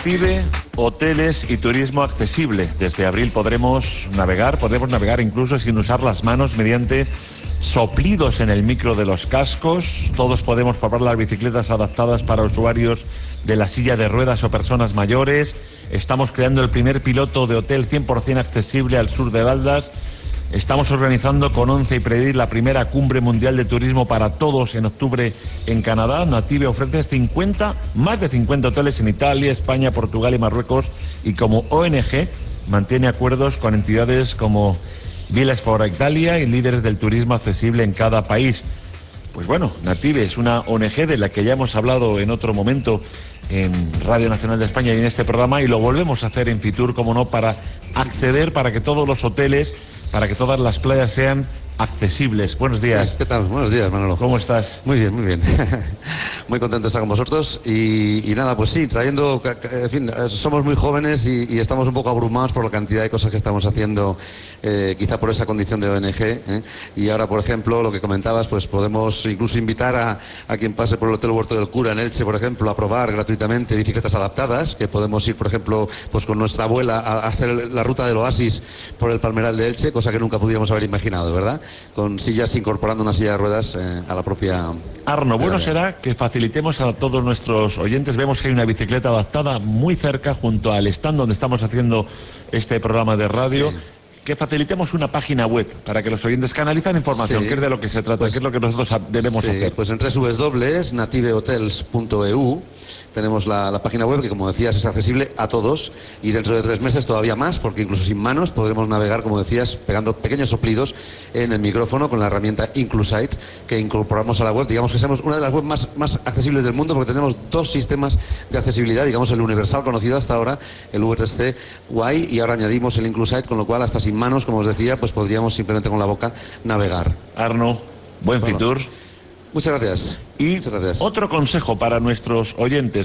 Native, hoteles y turismo accesible. Desde abril podremos navegar incluso sin usar las manos mediante soplidos en el micro de los cascos. Todos podemos probar las bicicletas adaptadas para usuarios de la silla de ruedas o personas mayores. Estamos creando el primer piloto de hotel 100% accesible al sur de Baldas. Estamos organizando con ONCE y Predir la primera cumbre mundial de turismo para todos en octubre en Canadá. Native ofrece más de 50 hoteles en Italia, España, Portugal y Marruecos, y como ONG mantiene acuerdos con entidades como Village for Italia y líderes del turismo accesible en cada país. Pues bueno, Native es una ONG de la que ya hemos hablado en otro momento en Radio Nacional de España y en este programa, y lo volvemos a hacer en Fitur, como no, para acceder, para que todos los hoteles, para que todas las playas sean accesibles. Buenos días. Sí, ¿qué tal? Buenos días, Manolo. ¿Cómo estás? Muy bien, muy bien. Muy contento de estar con vosotros y nada, pues sí, trayendo, en fin, somos muy jóvenes y estamos un poco abrumados por la cantidad de cosas que estamos haciendo, quizá por esa condición de ONG, y ahora, por ejemplo, lo que comentabas, pues podemos incluso invitar a quien pase por el Hotel Huerto del Cura en Elche, por ejemplo, a probar gratuitamente bicicletas adaptadas, que podemos ir, por ejemplo, pues con nuestra abuela a hacer la ruta del Oasis por el Palmeral de Elche, cosa que nunca podíamos haber imaginado, ¿verdad? Con sillas, incorporando una silla de ruedas a la propia... Arno, bueno será que facilitemos a todos nuestros oyentes. Vemos que hay una bicicleta adaptada muy cerca, junto al stand donde estamos haciendo este programa de radio. Sí. Que facilitemos una página web para que los oyentes canalizan información, sí, que es de lo que se trata, pues, que es lo que nosotros debemos hacer. Pues en www.nativehotels.eu tenemos la página web, que como decías es accesible a todos, y dentro de 3 meses todavía más, porque incluso sin manos podremos navegar, como decías, pegando pequeños soplidos en el micrófono con la herramienta Inclusight que incorporamos a la web. Digamos que somos una de las webs más accesibles del mundo, porque tenemos 2 sistemas de accesibilidad, digamos el universal conocido hasta ahora, el VTC WAI, y ahora añadimos el Inclusight, con lo cual hasta sin manos, como os decía, pues podríamos simplemente con la boca navegar. Arno, buen Fitur. Muchas gracias. Y otro consejo para nuestros oyentes.